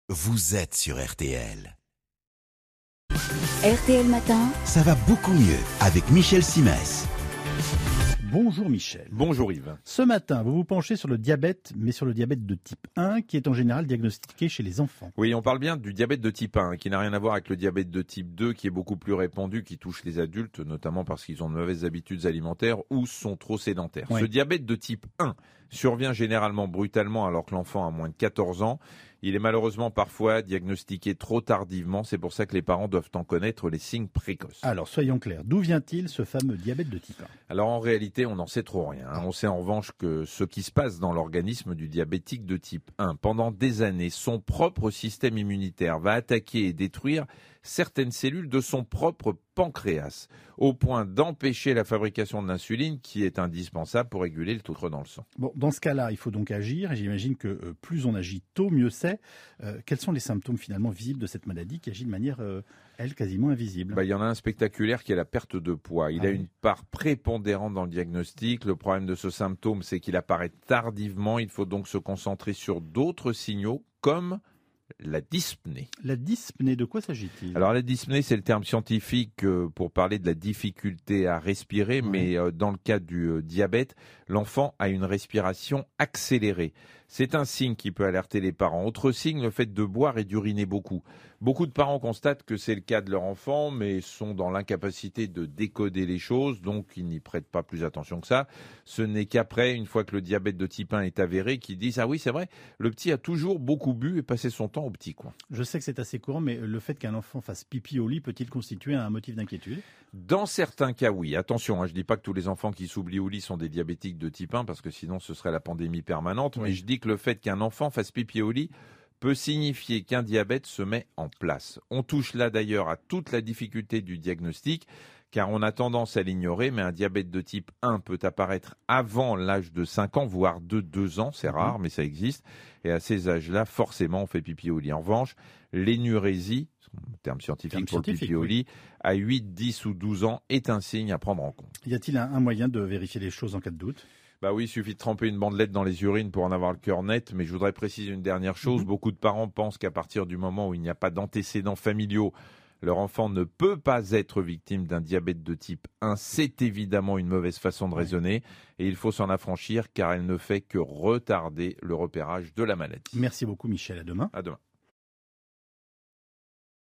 Vous êtes sur RTL. RTL Matin. Ça va beaucoup mieux avec Michel Simès. Bonjour Michel. Bonjour Yves. Ce matin, vous vous penchez sur le diabète, mais sur le diabète de type 1, qui est en général diagnostiqué chez les enfants. Oui, on parle bien du diabète de type 1, qui n'a rien à voir avec le diabète de type 2, qui est beaucoup plus répandu, qui touche les adultes, notamment parce qu'ils ont de mauvaises habitudes alimentaires ou sont trop sédentaires. Oui. Ce diabète de type 1 survient généralement brutalement alors que l'enfant a moins de 14 ans. Il est malheureusement parfois diagnostiqué trop tardivement, c'est pour ça que les parents doivent en connaître les signes précoces. Alors, soyons clairs, d'où vient-il ce fameux diabète de type 1 ? Alors en réalité, on n'en sait trop rien. On sait en revanche que ce qui se passe dans l'organisme du diabétique de type 1, pendant des années, son propre système immunitaire va attaquer et détruire certaines cellules de son propre pancréas, au point d'empêcher la fabrication de l'insuline qui est indispensable pour réguler le sucre dans le sang. Bon, dans ce cas-là, il faut donc agir, et j'imagine que plus on agit tôt, mieux c'est. Quels sont les symptômes finalement visibles de cette maladie qui agit de manière, quasiment invisible ? Il y en a un spectaculaire qui est la perte de poids. Il a une part prépondérante dans le diagnostic. Le problème de ce symptôme, c'est qu'il apparaît tardivement. Il faut donc se concentrer sur d'autres signaux comme la dyspnée. La dyspnée, de quoi s'agit-il ? Alors la dyspnée, c'est le terme scientifique pour parler de la difficulté à respirer, mais dans le cas du diabète, l'enfant a une respiration accélérée. C'est un signe qui peut alerter les parents. Autre signe, le fait de boire et d'uriner beaucoup. Beaucoup de parents constatent que c'est le cas de leur enfant, mais sont dans l'incapacité de décoder les choses, donc ils n'y prêtent pas plus attention que ça. Ce n'est qu'après, une fois que le diabète de type 1 est avéré, qu'ils disent « Ah oui, c'est vrai, le petit a toujours beaucoup bu et passé son temps au petit coin ». Je sais que c'est assez courant, mais le fait qu'un enfant fasse pipi au lit peut-il constituer un motif d'inquiétude ? Dans certains cas, oui. Attention, je ne dis pas que tous les enfants qui s'oublient au lit sont des diabétiques de type 1, parce que sinon ce serait la pandémie permanente, mais je dis que le fait qu'un enfant fasse pipi au lit peut signifier qu'un diabète se met en place. On touche là d'ailleurs à toute la difficulté du diagnostic, car on a tendance à l'ignorer, mais un diabète de type 1 peut apparaître avant l'âge de 5 ans, voire de 2 ans, c'est rare, mais ça existe, et à ces âges-là, forcément, on fait pipi au lit. En revanche, l'énurésie, terme scientifique pour le pipi au lit, à 8, 10 ou 12 ans, est un signe à prendre en compte. Y a-t-il un moyen de vérifier les choses en cas de doute ? Oui, il suffit de tremper une bandelette dans les urines pour en avoir le cœur net, mais je voudrais préciser une dernière chose. Beaucoup de parents pensent qu'à partir du moment où il n'y a pas d'antécédents familiaux, leur enfant ne peut pas être victime d'un diabète de type 1. C'est évidemment une mauvaise façon de raisonner et il faut s'en affranchir car elle ne fait que retarder le repérage de la maladie. Merci beaucoup Michel, à demain. À demain.